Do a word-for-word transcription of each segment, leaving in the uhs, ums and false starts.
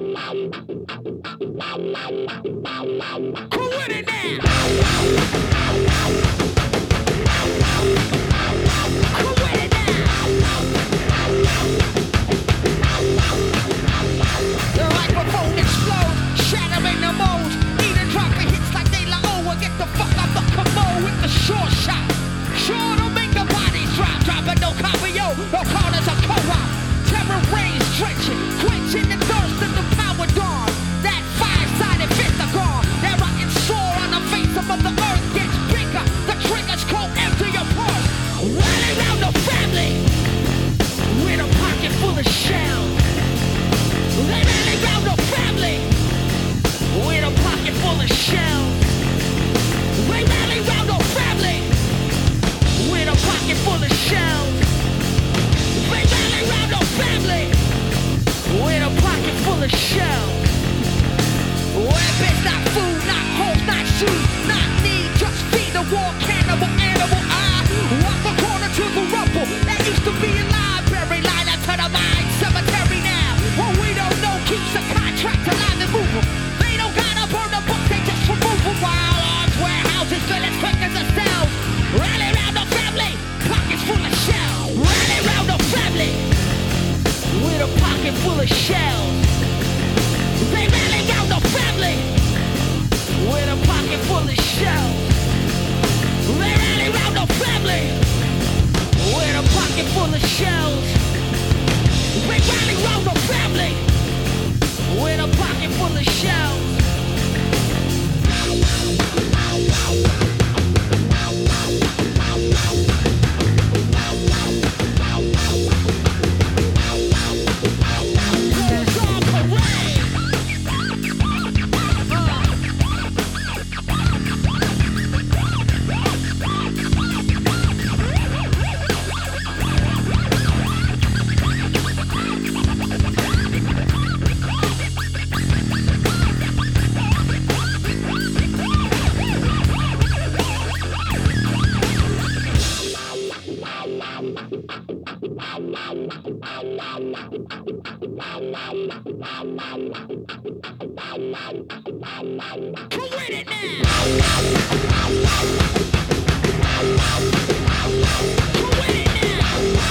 Who with it now? Who with it now? The microphone explodes, shattering the molds. Even dropping hits like De La O. Get the fuck off the commode with the short shot. Sure to make the bodies drop, dropping no copio, no corners of co-op. Terror rains drenching, quenching the thirst of the power dawn. That five-sided fist are gone. That rocket sore on the face of the earth gets bigger. The triggers go empty your purse. Running around the family with a pocket full of shells. They rally around the family with a pocket full of shells. They rally around the family with a pocket full of shells. They rally around the family with a pocket full of shells. Weapons, not food, not homes, not shoes, not need, just feed the war cannibal animal. I walk the corner to the rumble that used to be a library, line up to the mine cemetery now. What we don't know keeps the contract alive and moving. They don't gotta burn the book, they just remove them. While arms, warehouses, fill as quick as the cells. Rally around the family, pockets full of shells. Rally around the family with a pocket full of shells. They rally around the family with a pocket full of shells. They rally around the family with a pocket full of shells. They rally around the family with a pocket full of shells. Who with it now? Who with it now?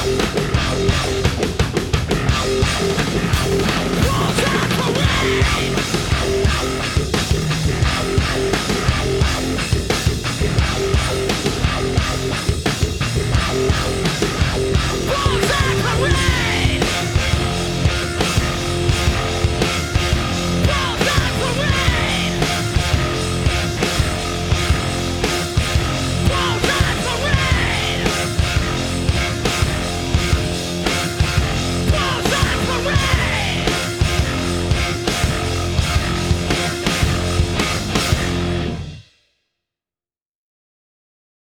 Walls on parade! Walls on parade!